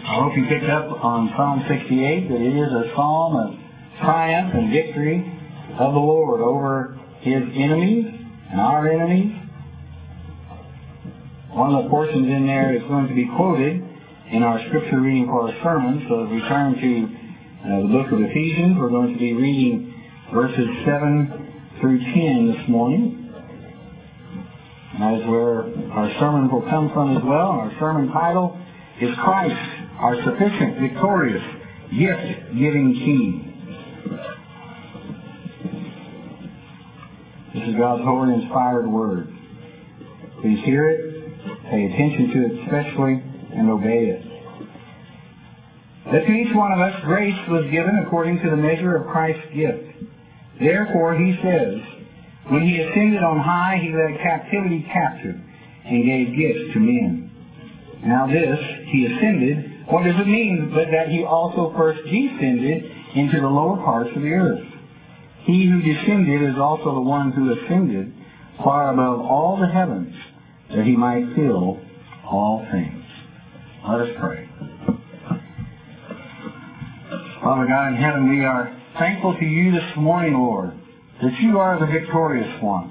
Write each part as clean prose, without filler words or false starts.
I hope you picked up on Psalm 68 that it is a psalm of triumph and victory of the Lord over His enemies and our enemies. One of the portions in there is going to be quoted in our scripture reading for our sermon. So as we turn to the book of Ephesians, we're going to be reading verses 7 through 10 this morning. And that is where our sermon will come from as well. And our sermon title is Christ, our sufficient, victorious, gift-giving King. This is God's holy, inspired word. Please hear it, pay attention to it especially, and obey it. That to each one of us grace was given according to the measure of Christ's gift. Therefore, he says, when he ascended on high, he led captivity captive and gave gifts to men. Now this, he ascended, what does it mean but that he also first descended into the lower parts of the earth? He who descended is also the one who ascended far above all the heavens, that he might fill all things. Let us pray. Father God in heaven, we are thankful to you this morning, Lord, that you are the victorious one.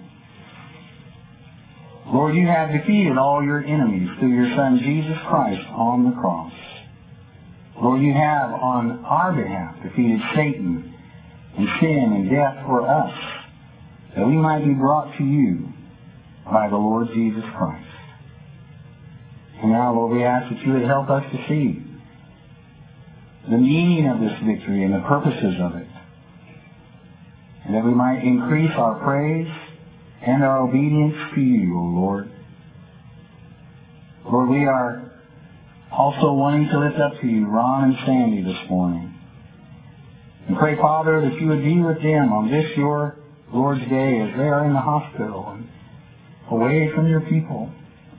Lord, you have defeated all your enemies through your Son Jesus Christ on the cross. Lord, you have on our behalf defeated Satan and sin and death for us, that we might be brought to you by the Lord Jesus Christ. And now, Lord, we ask that you would help us to see the meaning of this victory and the purposes of it, and that we might increase our praise and our obedience to you, O Lord. Lord, we are also wanting to lift up to you Ron and Sandy this morning. And pray, Father, that you would be with them on this your Lord's day as they are in the hospital and away from your people.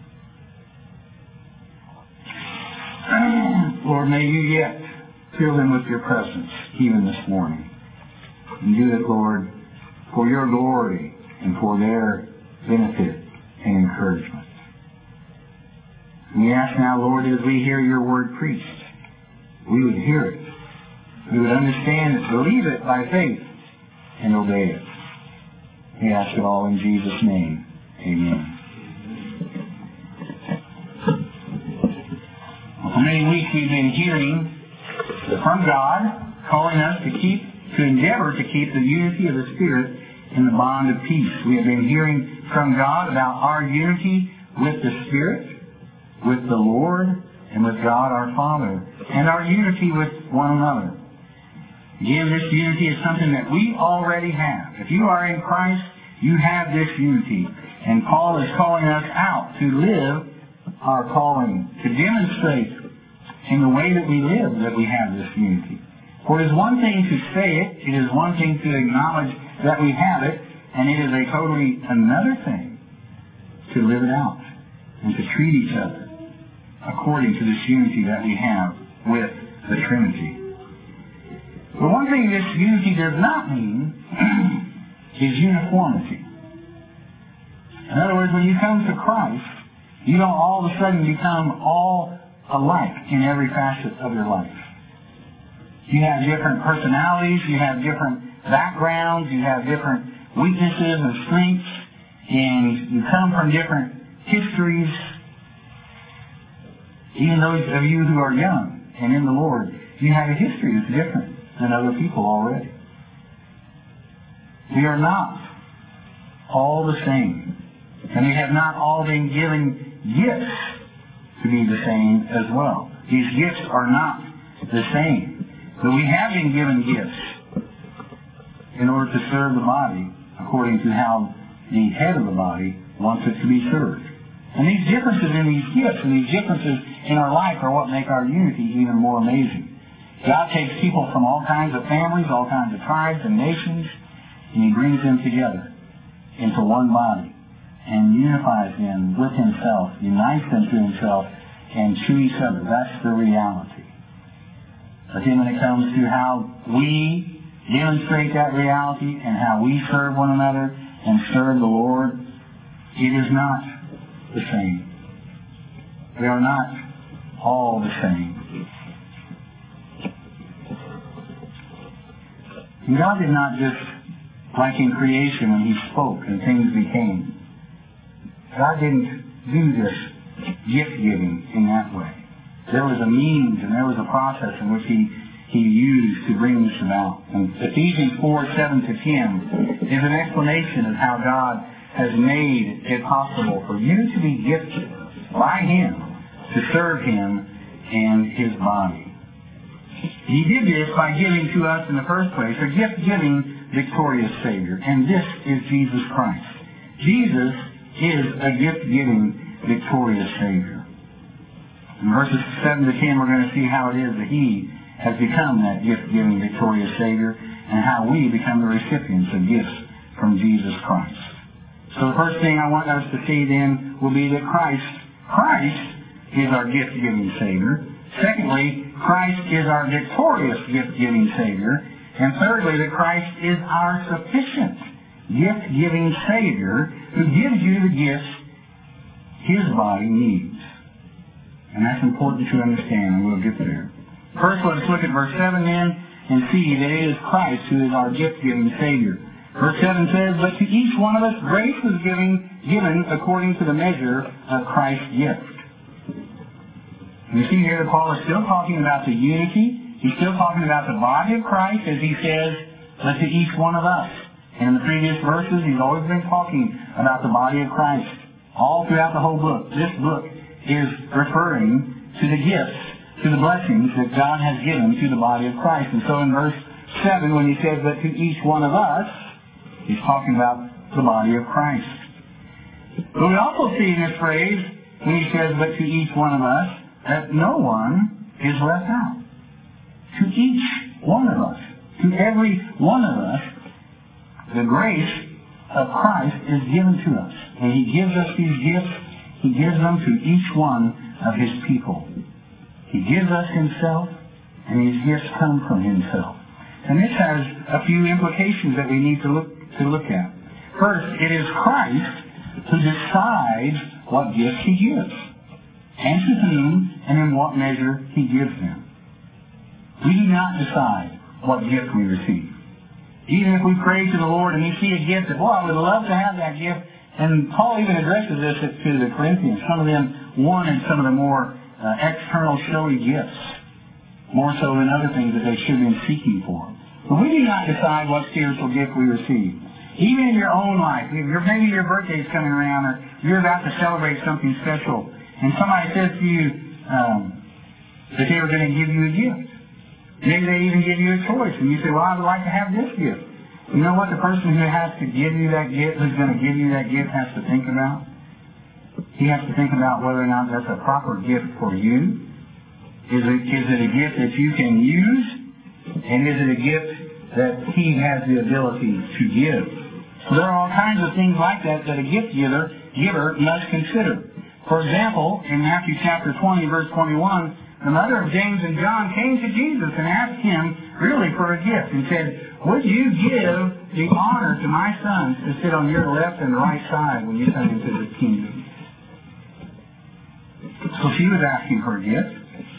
Lord, may you yet fill them with your presence even this morning. And do it, Lord, for your glory and for their benefit and encouragement. And we ask now, Lord, as we hear your word preached, we would hear it. We would understand it, believe it by faith, and obey it. We ask it all in Jesus' name. Amen. Well, for many weeks we've been hearing from God, calling us to endeavor to keep the unity of the Spirit in the bond of peace. We have been hearing from God about our unity with the Spirit, with the Lord, and with God our Father, and our unity with one another. Again, this unity is something that we already have. If you are in Christ, you have this unity. And Paul is calling us out to live our calling, to demonstrate in the way that we live that we have this unity. For it is one thing to say it, it is one thing to acknowledge that we have it, and it is a totally another thing to live it out and to treat each other according to this unity that we have with the Trinity. But one thing this unity does not mean is uniformity. In other words, when you come to Christ, you don't all of a sudden become all alike in every facet of your life. You have different personalities, you have different backgrounds, you have different weaknesses and strengths, and you come from different histories. Even those of you who are young and in the Lord, you have a history that's different than other people already. We are not all the same. And we have not all been given gifts to be the same as well. These gifts are not the same. But we have been given gifts in order to serve the body according to how the head of the body wants it to be served. And these differences in these gifts and these differences in our life are what make our unity even more amazing. God takes people from all kinds of families, all kinds of tribes and nations, and He brings them together into one body and unifies them with Himself, unites them to Himself and to each other. That's the reality. But then when it comes to how we demonstrate that reality and how we serve one another and serve the Lord, it is not the same. We are not all the same. And God did not just, like in creation when He spoke and things became. God didn't do this gift-giving in that way. There was a means and there was a process in which He used to bring this about. And Ephesians 4:7-10 is an explanation of how God has made it possible for you to be gifted by Him to serve Him and His body. He did this by giving to us in the first place a gift-giving, victorious Savior. And this is Jesus Christ. Jesus is a gift-giving, victorious Savior. In verses 7-10, we're going to see how it is that He has become that gift-giving, victorious Savior, and how we become the recipients of gifts from Jesus Christ. So the first thing I want us to see then will be that Christ is our gift-giving Savior. Secondly, Christ is our victorious gift-giving Savior. And thirdly, that Christ is our sufficient gift-giving Savior who gives you the gifts His body needs. And that's important to understand, and we'll get there. First, let's look at verse 7 then and see that it is Christ who is our gift-giving Savior. Verse 7 says, "But to each one of us grace was given according to the measure of Christ's gift." And you see here that Paul is still talking about the unity. He's still talking about the body of Christ, as he says, "But to each one of us." And in the previous verses, he's always been talking about the body of Christ. All throughout the whole book, this book is referring to the gifts, to the blessings that God has given to the body of Christ. And so in verse 7, when he says, "But to each one of us," he's talking about the body of Christ. But we also see in this phrase, when he says, "But to each one of us," that no one is left out. To each one of us, to every one of us, the grace of Christ is given to us. And He gives us these gifts. He gives them to each one of His people. He gives us Himself, and these gifts come from Himself. And this has a few implications that we need to look at. First, it is Christ who decides what gifts He gives, and to whom and in what measure He gives them. We do not decide what gift we receive. Even if we pray to the Lord and we see a gift that, boy, I would love to have that gift. And Paul even addresses this to the Corinthians. Some of them wanted some of the more external showy gifts, more so than other things that they should have been seeking for. But we do not decide what spiritual gift we receive. Even in your own life, maybe your birthday is coming around, or you're about to celebrate something special, and somebody says to you that they were going to give you a gift. Maybe they even give you a choice, and you say, "Well, I would like to have this gift." You know what the person who has to give you that gift, who's going to give you that gift, has to think about? He has to think about whether or not that's a proper gift for you. Is it a gift that you can use? And is it a gift that He has the ability to give? So there are all kinds of things like that that a gift giver must consider. For example, in Matthew chapter 20, verse 21, the mother of James and John came to Jesus and asked Him really for a gift and said, "Would you give the honor to my sons to sit on your left and right side when you come into the kingdom?" So she was asking for a gift.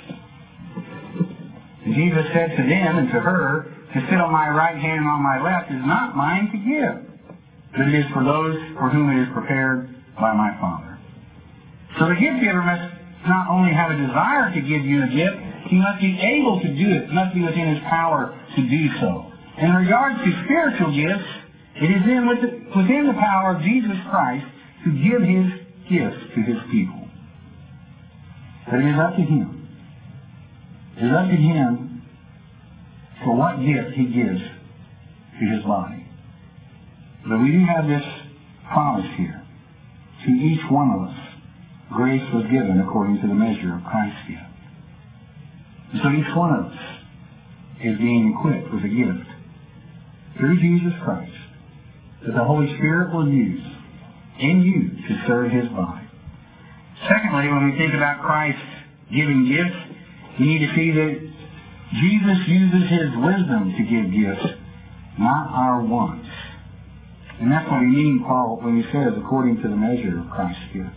And Jesus said to them and to her, "To sit on my right hand and on my left is not mine to give, but it is for those for whom it is prepared by my Father." So the gift giver must not only have a desire to give you a gift, he must be able to do it. It must be within his power to do so. In regards to spiritual gifts, it is within the power of Jesus Christ to give His gifts to His people. But it is up to Him. It is up to Him for what gift He gives to His body. But we do have this promise here. To each one of us, grace was given according to the measure of Christ's gift. And so each one of us is being equipped with a gift through Jesus Christ that the Holy Spirit will use in you to serve His body. Secondly, when we think about Christ giving gifts, we need to see that Jesus uses His wisdom to give gifts, not our wants. And that's what he means, Paul, when he says, according to the measure of Christ's gift.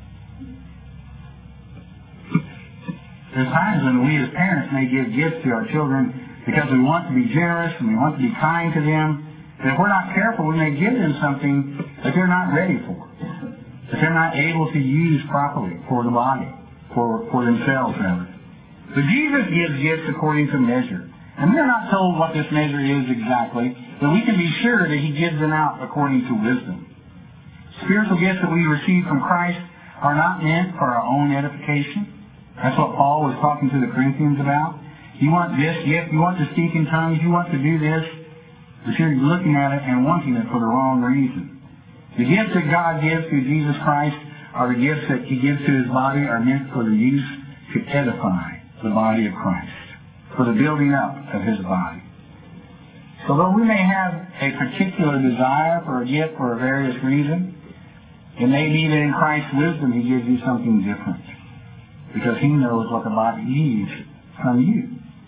There's times when we as parents may give gifts to our children because we want to be generous and we want to be kind to them. But if we're not careful, we may give them something that they're not ready for, that they're not able to use properly for the body, for themselves, rather. But Jesus gives gifts according to measure. And we're not told what this measure is exactly, but we can be sure that he gives them out according to wisdom. Spiritual gifts that we receive from Christ are not meant for our own edification. That's what Paul was talking to the Corinthians about. You want this gift, you want to speak in tongues, you want to do this, but you're looking at it and wanting it for the wrong reason. The gifts that God gives through Jesus Christ are the gifts that he gives to his body are meant for the use to edify the body of Christ, for the building up of his body. So though we may have a particular desire for a gift for a various reason, it may be that in Christ's wisdom he gives you something different, because he knows what the body needs from you.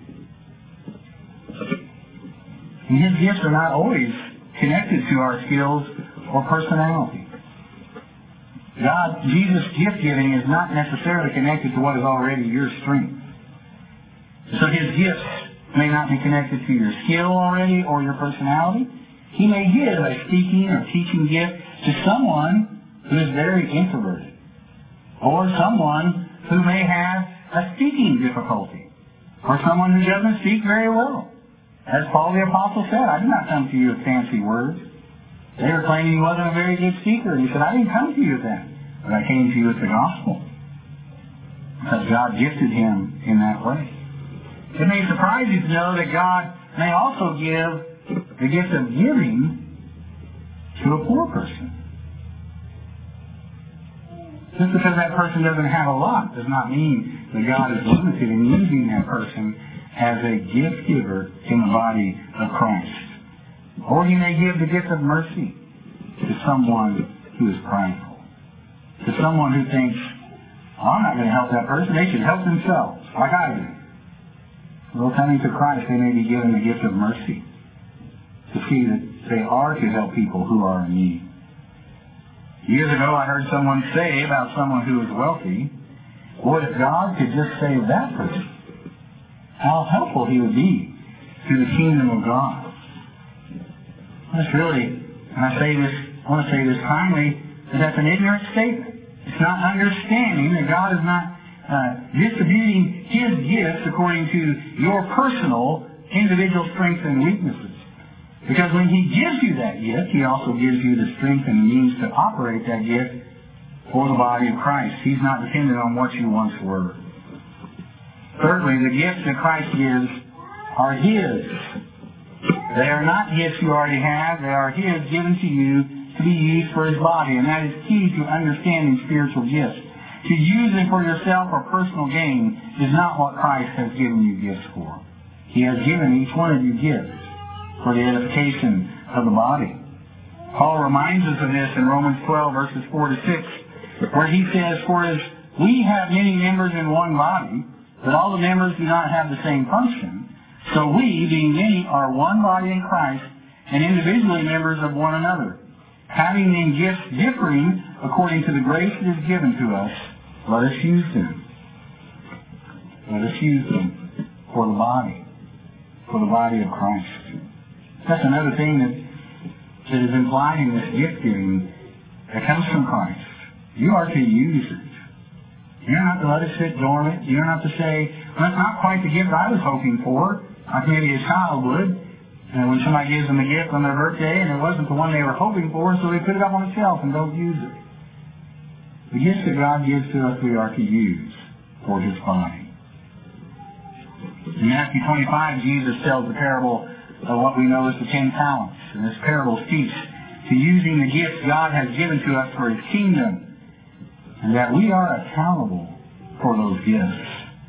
And his gifts are not always connected to our skills or personality. Jesus' gift giving is not necessarily connected to what is already your strength. So his gifts may not be connected to your skill already or your personality. He may give a speaking or teaching gift to someone who is very introverted, or someone who may have a speaking difficulty, or someone who doesn't speak very well. As Paul the Apostle said, I did not come to you with fancy words. They were claiming he wasn't a very good speaker. And he said, I didn't come to you with that, but I came to you with the gospel. Because God gifted him in that way. It may surprise you to know that God may also give the gift of giving to a poor person. Just because that person doesn't have a lot does not mean that God is limited in using that person as a gift giver in the body of Christ. Or he may give the gift of mercy to someone who is prideful, to someone who thinks, oh, I'm not going to help that person. They should help themselves, like I do. Well, coming to Christ, they may be given the gift of mercy to see that they are to help people who are in need. Years ago, I heard someone say about someone who is wealthy, boy, if God could just save that person, how helpful he would be to the kingdom of God. That's really, and I want to say this kindly, that that's an ignorant statement. It's not understanding that God is not distributing his gifts according to your personal, individual strengths and weaknesses. Because when he gives you that gift, he also gives you the strength and the means to operate that gift for the body of Christ. He's not dependent on what you once were. Thirdly, the gifts that Christ gives are his. They are not gifts you already have. They are his, given to you to be used for his body. And that is key to understanding spiritual gifts. To use them for yourself or personal gain is not what Christ has given you gifts for. He has given each one of you gifts for the edification of the body. Paul reminds us of this in Romans 12, verses 4 to 6, where he says, for as we have many members in one body, but all the members do not have the same function, so we, being many, are one body in Christ, and individually members of one another. Having then gifts differing according to the grace that is given to us, let us use them. Let us use them for the body of Christ. That's another thing that is implied in this gift giving that comes from Christ. You are to use it. You're not to let it sit dormant. You're not to say, well, that's not quite the gift I was hoping for, like maybe a child would. And when somebody gives them a gift on their birthday and it wasn't the one they were hoping for, so they put it up on the shelf and don't use it. The gifts that God gives to us, we are to use for his body. In Matthew 25, Jesus tells the parable of what we know as the 10 talents. And this parable speaks to using the gifts God has given to us for his kingdom, and that we are accountable for those gifts.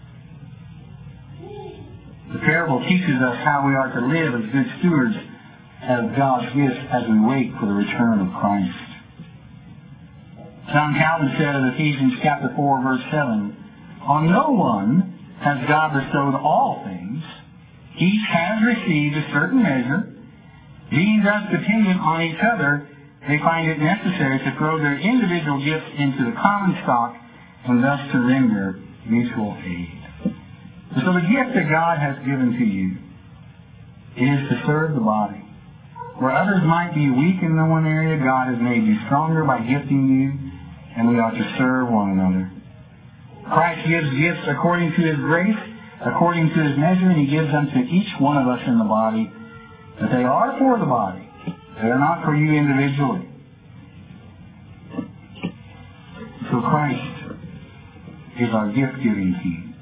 The parable teaches us how we are to live as good stewards of God's gifts as we wait for the return of Christ. John Calvin said in Ephesians chapter 4, verse 7, on no one has God bestowed all things. Each has received a certain measure. Being thus dependent on each other, they find it necessary to throw their individual gifts into the common stock and thus to render mutual aid. So the gift that God has given to you It is to serve the body. Where others might be weak in the one area, God has made you stronger by gifting you, and we ought to serve one another. Christ gives gifts according to His grace, according to His measure, and He gives them to each one of us in the body. But they are for the body. They are not for you individually. So Christ is our gift-giving King.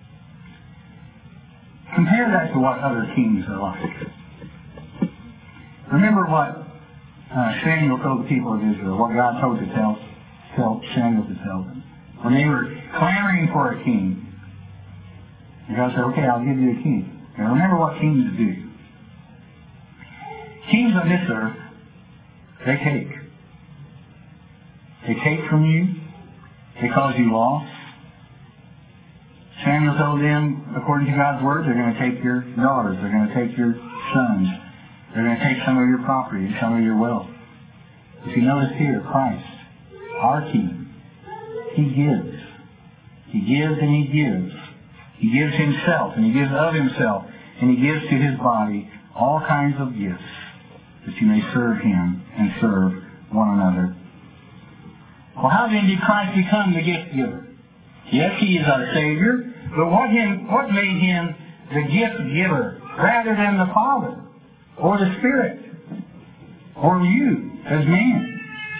Compare that to what other kings are like. Remember what Samuel told the people of Israel, what God told Samuel to tell them. When they were clamoring for a king, God said, okay, I'll give you a king. Now remember what kings do. Kings on this earth, they take. They take from you. They cause you loss. Samuel told them, according to God's word, they're going to take your daughters. They're going to take your sons. They're going to take some of your property and some of your wealth. If you notice here, Christ, our King, He gives. He gives and He gives. He gives Himself and He gives of Himself. And He gives to His body all kinds of gifts that you may serve Him and serve one another. Well, how then did Christ become the gift giver? Yes, He is our Savior, but what made Him the gift giver rather than the Father or the Spirit or you as man?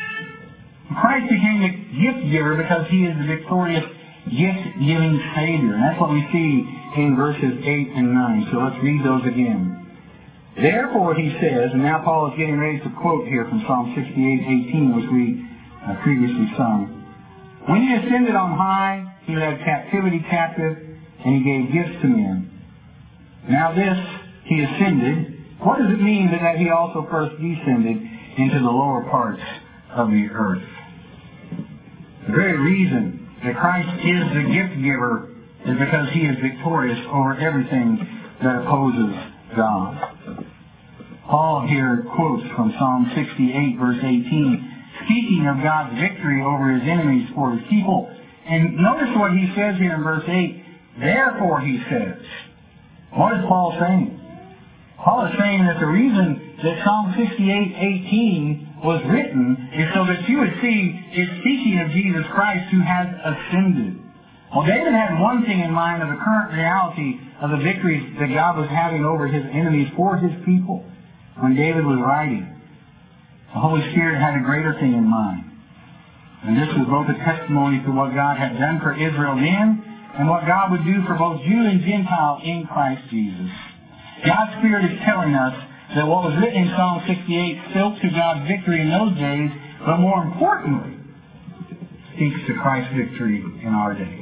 Christ became the gift giver because He is the victorious gift-giving Savior. And that's what we see in verses 8 and 9. So let's read those again. Therefore, He says, and now Paul is getting ready to quote here from Psalm 68:18, which we previously sung. When He ascended on high, He led captivity captive, and He gave gifts to men. Now this, He ascended. What does it mean that He also first descended into the lower parts of the earth? The very reason that Christ is the gift giver is because He is victorious over everything that opposes God. Paul here quotes from Psalm 68, verse 18, speaking of God's victory over His enemies for His people. And notice what he says here in verse 8. Therefore, he says. What is Paul saying? Paul is saying that the reason that Psalm 68:18 was written is so that you would see it's speaking of Jesus Christ who has ascended. Well, David had one thing in mind of the current reality of the victories that God was having over His enemies for His people when David was writing. The Holy Spirit had a greater thing in mind. And this was both a testimony to what God had done for Israel then and what God would do for both Jew and Gentile in Christ Jesus. God's Spirit is telling us that what was written in Psalm 68 spoke to God's victory in those days, but more importantly, speaks to Christ's victory in our days.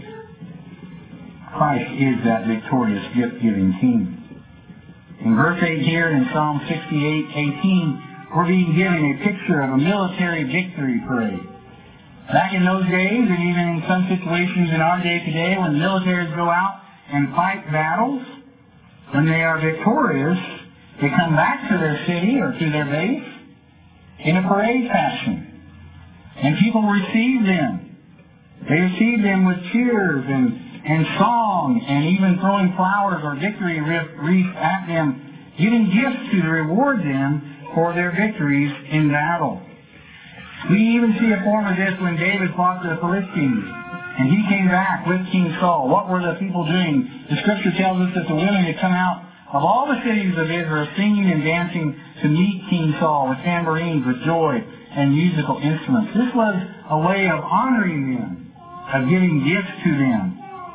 Christ is that victorious gift-giving King. In verse 8 here in Psalm 68:18, we're being given a picture of a military victory parade. Back in those days, and even in some situations in our day today, when militaries go out and fight battles, when they are victorious, they come back to their city or to their base in a parade fashion. And people receive them. They receive them with cheers and song, and even throwing flowers or victory wreaths at them, giving gifts to reward them for their victories in battle. We even see a form of this when David fought the Philistines, and he came back with King Saul. What were the people doing? The Scripture tells us that the women had come out of all the cities of Israel singing and dancing to meet King Saul with tambourines, with joy, and musical instruments. This was a way of honoring them, of giving gifts to them.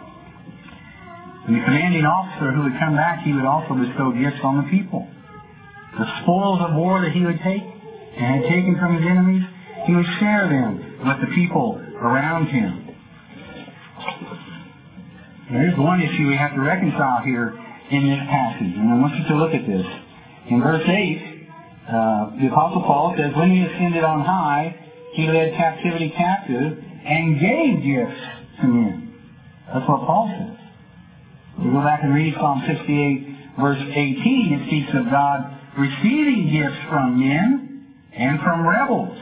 And the commanding officer who would come back, he would also bestow gifts on the people. The spoils of war that he would take and had taken from his enemies, he would share them with the people around him. There's one issue we have to reconcile here in this passage, and I want you to look at this. In verse 8, the Apostle Paul says, when He ascended on high, He led captivity captive and gave gifts to men. That's what Paul says. We go back and read Psalm 68, verse 18. It speaks of God receiving gifts from men and from rebels.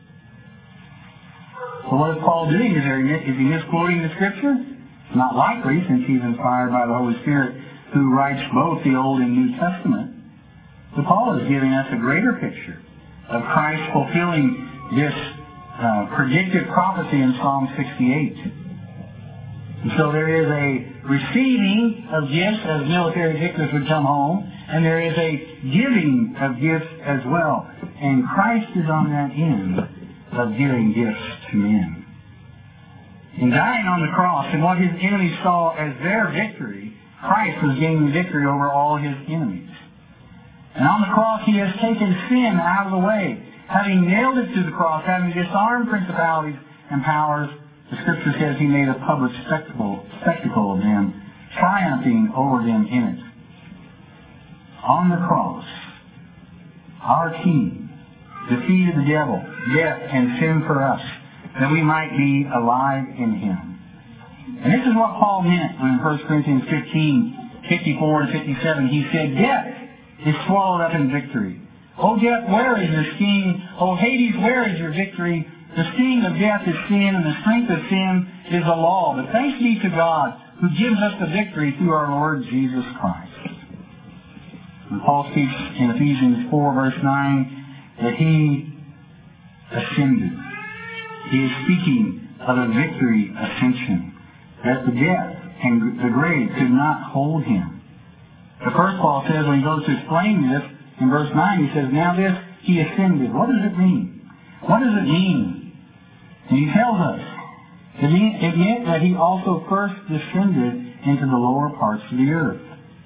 So what is Paul doing? Is he misquoting the Scripture? Not likely, since he's inspired by the Holy Spirit who writes both the Old and New Testament. But Paul is giving us a greater picture of Christ fulfilling this predictive prophecy in Psalm 68. And so there is a receiving of gifts as military victors would come home, and there is a giving of gifts as well. And Christ is on that end of giving gifts to men. In dying on the cross, and what his enemies saw as their victory, Christ was gaining victory over all his enemies. And on the cross, he has taken sin out of the way. Having nailed it to the cross, having disarmed principalities and powers, the Scripture says he made a public spectacle of them, triumphing over them in it. On the cross, our King defeated the devil, death, and sin for us, that we might be alive in him. And this is what Paul meant when in 1 Corinthians 15, 54 to 57, he said, "Death is swallowed up in victory. O death, where is your sting? O Hades, where is your victory? The sting of death is sin, and the strength of sin is the law. But thanks be to God, who gives us the victory through our Lord Jesus Christ." And Paul speaks in Ephesians 4, verse 9, that he ascended. He is speaking of a victory ascension, that the death and the grave could not hold him. The first Paul says, when he goes to explain this, in verse 9, he says, "Now this, he ascended." What does it mean? What does it mean? And he tells us, it meant that he also first descended into the lower parts of the earth.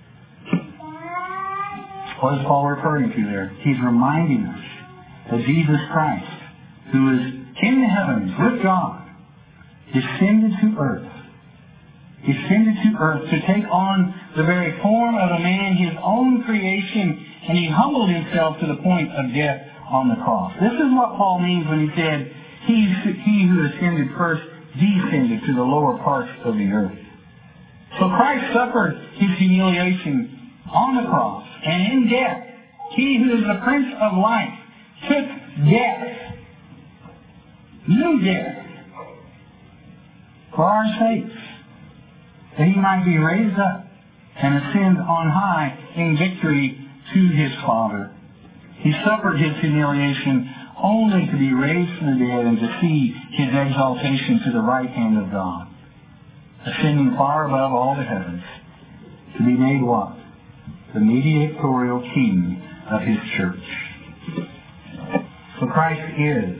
What is Paul referring to there? He's reminding us that Jesus Christ, who is in the heavens with God, descended to earth. Descended to earth to take on the very form of a man, his own creation, and he humbled himself to the point of death on the cross. This is what Paul means when he said, he who ascended first descended to the lower parts of the earth. So Christ suffered his humiliation on the cross, and in death, he who is the Prince of Life took death, new death, for our sakes, that he might be raised up and ascend on high in victory to his Father. He suffered his humiliation only to be raised from the dead and to see his exaltation to the right hand of God, ascending far above all the heavens, to be made what? The mediatorial king of his church. So Christ is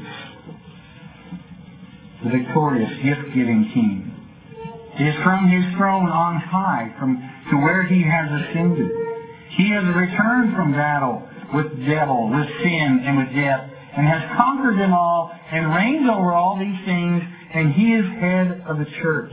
the victorious, gift-giving king. It is from his throne on high, to where he has ascended. He has returned from battle with the devil, with sin, and with death, and has conquered them all, and reigns over all these things, and he is head of the church.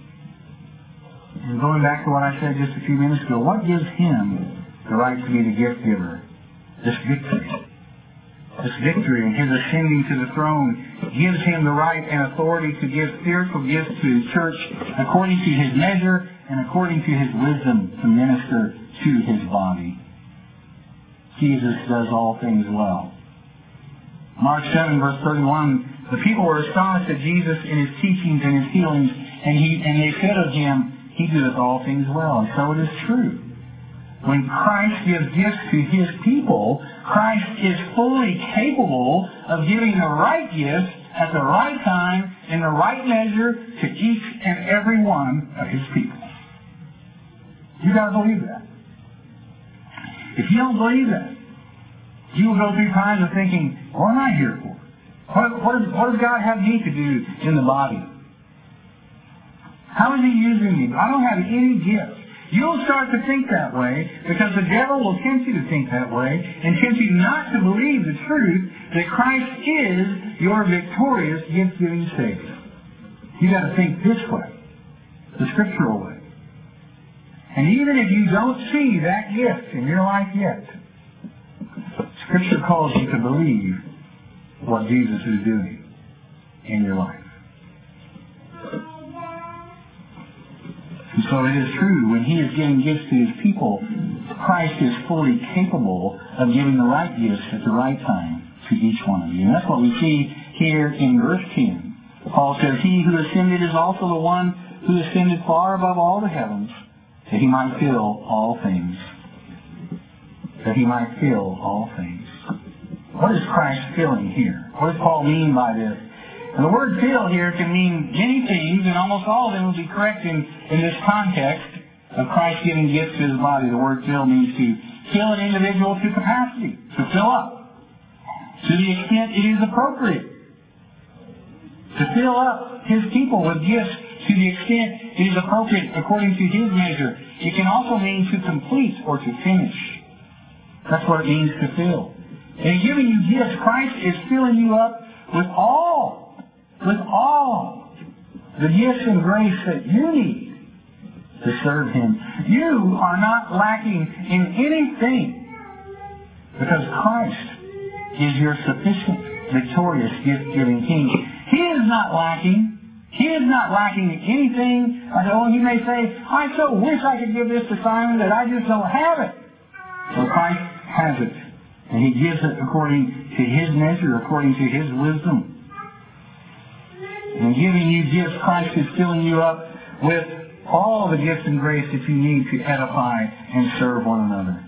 And going back to what I said just a few minutes ago, what gives him the right to be the gift giver? This victory. This victory and his ascending to the throne gives him the right and authority to give spiritual gifts to his church according to his measure and according to his wisdom to minister to his body. Jesus does all things well. Mark 7, verse 31, the people were astonished at Jesus in his teachings and his healings, and they said of him, "He doeth all things well." And so it is true. When Christ gives gifts to his people, Christ is fully capable of giving the right gifts at the right time, in the right measure, to each and every one of his people. You've got to believe that. If you don't believe that, you will go through times of thinking, what am I here for? What does God have me to do in the body? How is he using me? I don't have any gifts. You'll start to think that way because the devil will tempt you to think that way and tempt you not to believe the truth that Christ is your victorious, gift-giving Savior. You've got to think this way, the scriptural way. And even if you don't see that gift in your life yet, Scripture calls you to believe what Jesus is doing in your life. And so it is true, when he is giving gifts to his people, Christ is fully capable of giving the right gifts at the right time to each one of you. And that's what we see here in verse 10. Paul says, "He who ascended is also the one who ascended far above all the heavens, that he might fill all things." That he might fill all things. What is Christ filling here? What does Paul mean by this? And the word fill here can mean many things, and almost all of them will be correct in this context of Christ giving gifts to his body. The word fill means to fill an individual to capacity, to fill up, to the extent it is appropriate. To fill up his people with gifts to the extent it is appropriate according to his measure. It can also mean to complete or to finish. That's what it means to fill. In giving you gifts, Christ is filling you up with all the gifts and grace that you need to serve him. You are not lacking in anything because Christ is your sufficient, victorious, gift-giving King. He is not lacking. He is not lacking in anything. You may say, I so wish I could give this to Simon that I just don't have it. So Christ has it. And he gives it according to his measure, according to his wisdom. And giving you gifts, Christ is filling you up with all the gifts and grace that you need to edify and serve one another.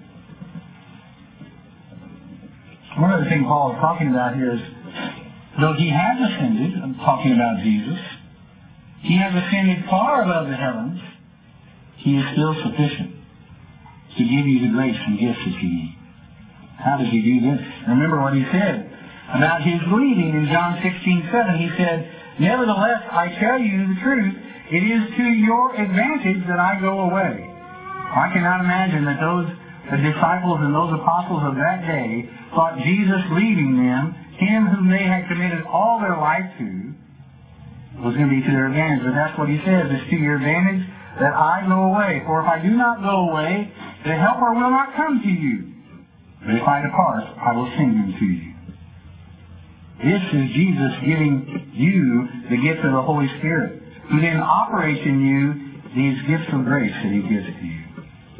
One other thing Paul is talking about here is, though he has ascended, I'm talking about Jesus, he has ascended far above the heavens, he is still sufficient to give you the grace and gifts that you need. How does he do this? Remember what he said about his leaving in John 16:7. He said, nevertheless, I tell you the truth, it is to your advantage that I go away. I cannot imagine that the disciples and those apostles of that day thought Jesus leaving them, him whom they had committed all their life to, was going to be to their advantage. But that's what he says, it's to your advantage that I go away. For if I do not go away, the Helper will not come to you. But if I depart, I will send him to you. This is Jesus giving you the gift of the Holy Spirit, who then operates in you these gifts of grace that he gives to you.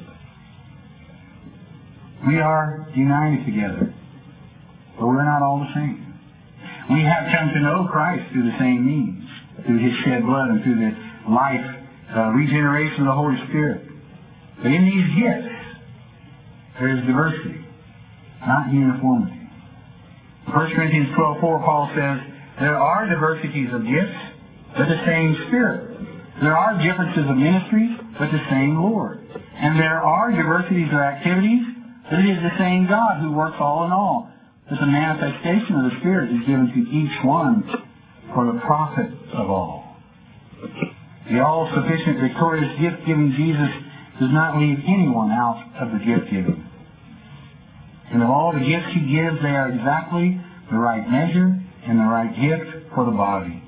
We are united together, but we're not all the same. We have come to know Christ through the same means, through his shed blood and through the life, regeneration of the Holy Spirit. But in these gifts, there is diversity, not uniformity. In 1 Corinthians 12:4, Paul says, there are diversities of gifts, but the same Spirit. There are differences of ministries, but the same Lord. And there are diversities of activities, but it is the same God who works all in all. But the manifestation of the Spirit is given to each one for the profit of all. The all-sufficient, victorious gift-giving Jesus does not leave anyone out of the gift-giving. And of all the gifts he gives, they are exactly the right measure and the right gift for the body.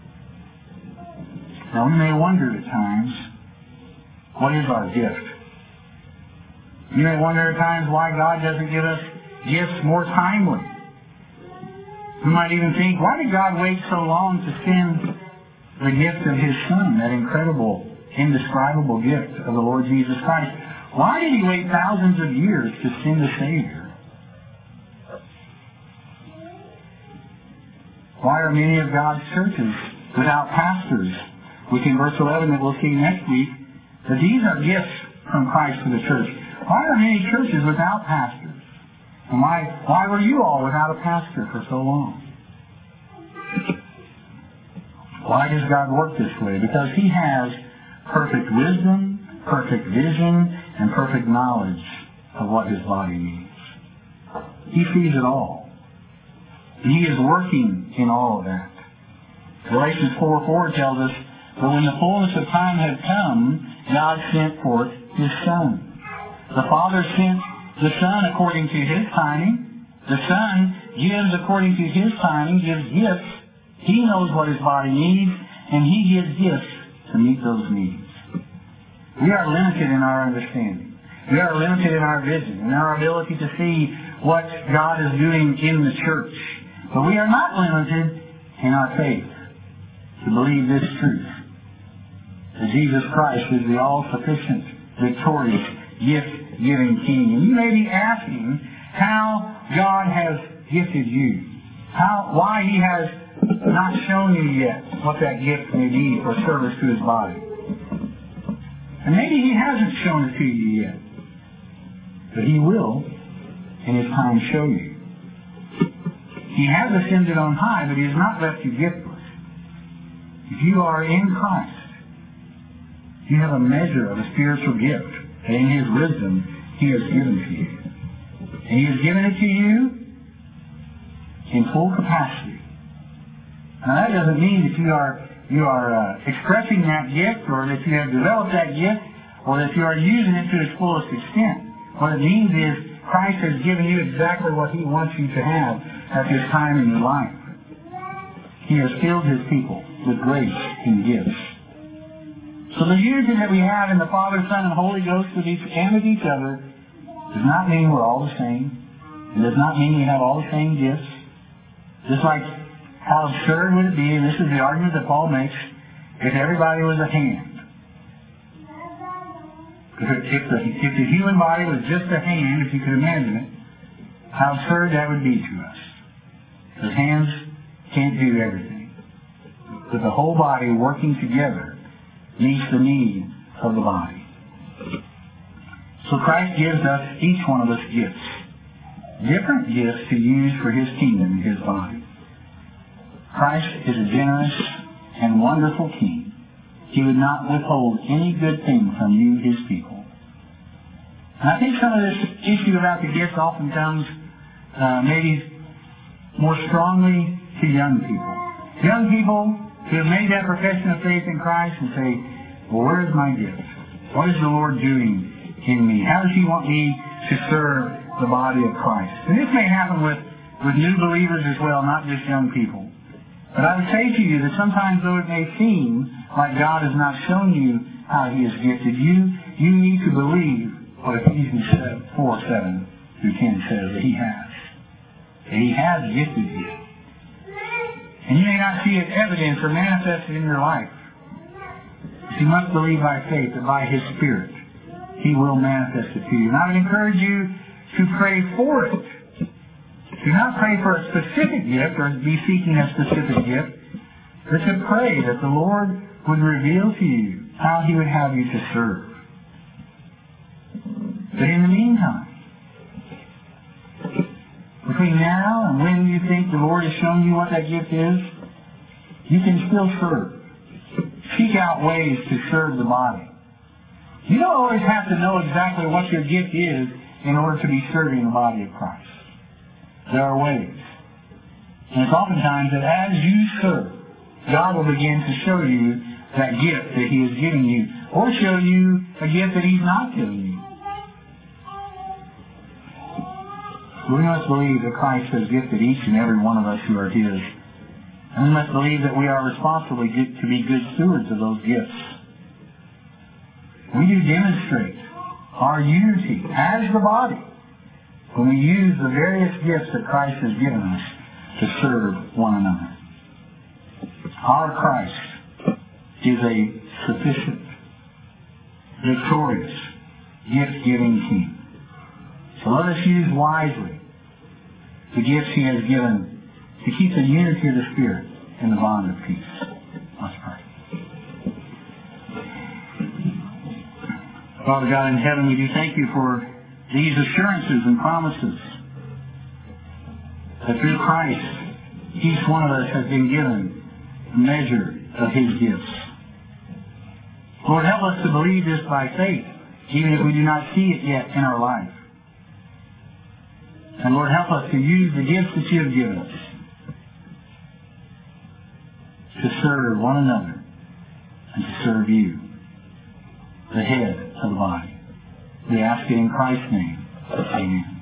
Now we may wonder at times, what is our gift? You may wonder at times why God doesn't give us gifts more timely. You might even think, why did God wait so long to send the gift of his Son, that incredible, indescribable gift of the Lord Jesus Christ? Why did he wait thousands of years to send a Savior? Why are many of God's churches without pastors? Which in verse 11 that we'll see next week, that these are gifts from Christ to the church. Why are many churches without pastors? And why were you all without a pastor for so long? Why does God work this way? Because he has perfect wisdom, perfect vision, and perfect knowledge of what his body needs. He sees it all. He is working in all of that. Galatians 4:4 tells us, but when the fullness of time had come, God sent forth his Son. The Father sent the Son according to his timing. The Son gives according to his timing, gives gifts. He knows what his body needs, and he gives gifts to meet those needs. We are limited in our understanding. We are limited in our vision, in our ability to see what God is doing in the church. But we are not limited in our faith to believe this truth, that Jesus Christ is the all-sufficient, victorious, gift-giving King. And you may be asking how God has gifted you, why he has not shown you yet what that gift may be for service to his body. And maybe he hasn't shown it to you yet, but he will in His time show you. He has ascended on high, but He has not left you giftless. If you are in Christ, you have a measure of a spiritual gift, and in His wisdom, He has given to you. And He has given it to you in full capacity. Now that doesn't mean that you are expressing that gift, or that you have developed that gift, or that you are using it to its fullest extent. What it means is Christ has given you exactly what He wants you to have at this time in your life. He has filled His people with grace and gifts. So the unity that we have in the Father, Son, and Holy Ghost with each other does not mean we're all the same. It does not mean we have all the same gifts. Just like how absurd would it be, and this is the argument that Paul makes, if everybody was a hand. If the human body was just a hand, if you could imagine it, how absurd that would be to us. Because hands can't do everything. But the whole body working together meets the need of the body. So Christ gives us, each one of us, gifts. Different gifts to use for His kingdom and His body. Christ is a generous and wonderful King. He would not withhold any good thing from you, His people. And I think some of this issue about the gifts often comes maybe more strongly to young people. Young people who have made that profession of faith in Christ and say, well, where is my gift? What is the Lord doing in me? How does He want me to serve the body of Christ? And this may happen with new believers as well, not just young people. But I would say to you that sometimes, though it may seem like God has not shown you how He has gifted you, you need to believe what Ephesians 4:7-10 says that He has. That He has gifted you. And you may not see it evidenced or manifested in your life. But you must believe by faith that by His Spirit He will manifest it to you. And I would encourage you to pray for it. Do not pray for a specific gift or be seeking a specific gift, but to pray that the Lord would reveal to you how He would have you to serve. But in the meantime, between now and when you think the Lord has shown you what that gift is, you can still serve. Seek out ways to serve the body. You don't always have to know exactly what your gift is in order to be serving the body of Christ. There are ways. And it's oftentimes that as you serve, God will begin to show you that gift that He is giving you, or show you a gift that He's not giving you. We must believe that Christ has gifted each and every one of us who are His. And we must believe that we are responsible to be good stewards of those gifts. We do demonstrate our unity as the body when we use the various gifts that Christ has given us to serve one another. Our Christ is a sufficient, victorious, gift-giving King. So let us use wisely the gifts He has given to keep the unity of the Spirit in the bond of peace. Let's pray. Father God in heaven, we do thank You for these assurances and promises that through Christ, each one of us has been given a measure of His gifts. Lord, help us to believe this by faith, even if we do not see it yet in our life. And Lord, help us to use the gifts that You have given us to serve one another and to serve You, the head of the body. We ask it in Christ's name. Amen.